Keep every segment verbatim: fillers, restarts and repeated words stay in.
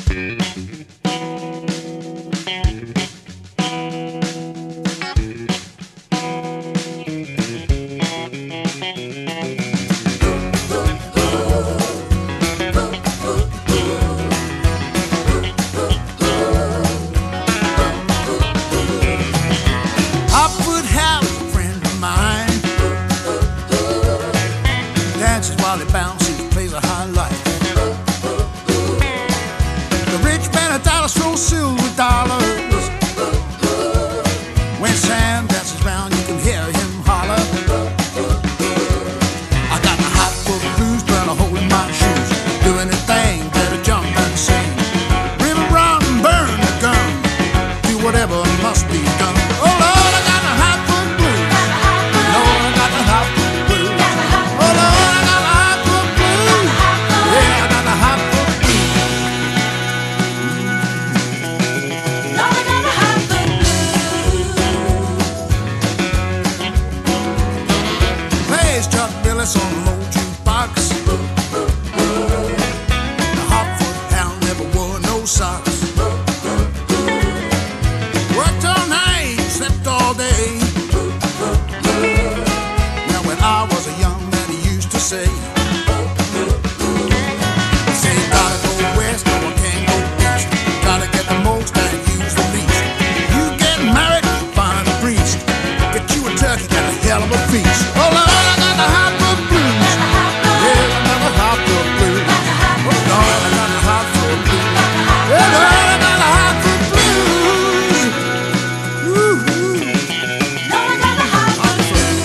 While he bounces, plays a high life. The rich man of Dallas throws silver dollars. When Sam dances round, you can hear him holler. I got the hot foot blues, burn a hole in my shoes. Do anything, better jump and sing. River run, burn the gun. Do whatever must be done. Oh Lord, I got the hot foot blues. Lord, I got the hot foot blues. Oh Lord, I got the hot foot blues. Yeah, I got the hot foot blues. Lord, I got the hot foot blues. Plays Chuck Billis on the old jukebox. The hot foot hound never wore no socks. Worked all night, slept all day. Now when I was a young man, he used to say, he said, you gotta go west, no one can go east. Gotta get the most and use the least. You get married, find a priest. Get you a turkey, got a hell of a feast. Oh Lord, I got the hot foot blues. Yeah, I got the hot foot blues. Oh Lord, I got the hot foot blues. Yeah, Lord, I got the hot foot blues. Woo-hoo. Lord, I got the hot foot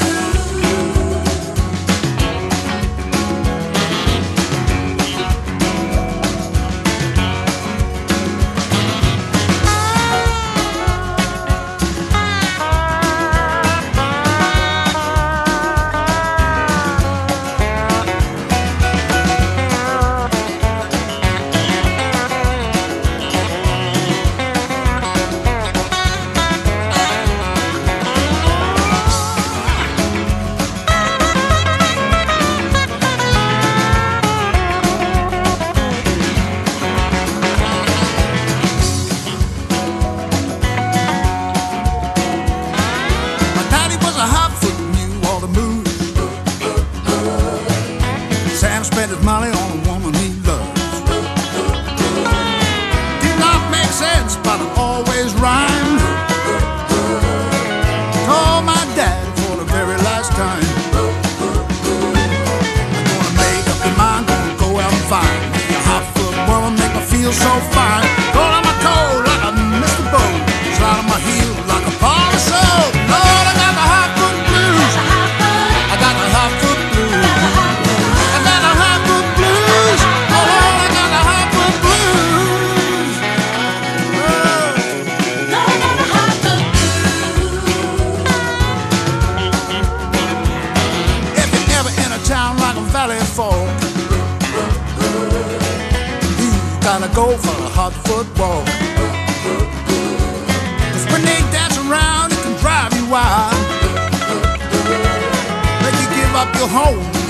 My daddy was a hot foot, knew all the moves. Sam spent his money on a woman he loved. Did not make sense, but it always rhymed. Told my dad for the very last time, I'm gonna make up your mind, gonna go out and find me a hot foot woman, make me feel so fine. Roll on my toe like a Mister Bo, slide on my heel like a bar of soap. Lord, I got the hot foot blues. I got the hot foot blues. I got the hot foot blues. Oh Lord, I got the hot foot blues. Oh. Lord, I got the hot foot blues. If you're ever in a town like a Valley Fork, you gotta go for a hot foot walk. 'Cause when they dance around, it can drive you wild. Make you give up your home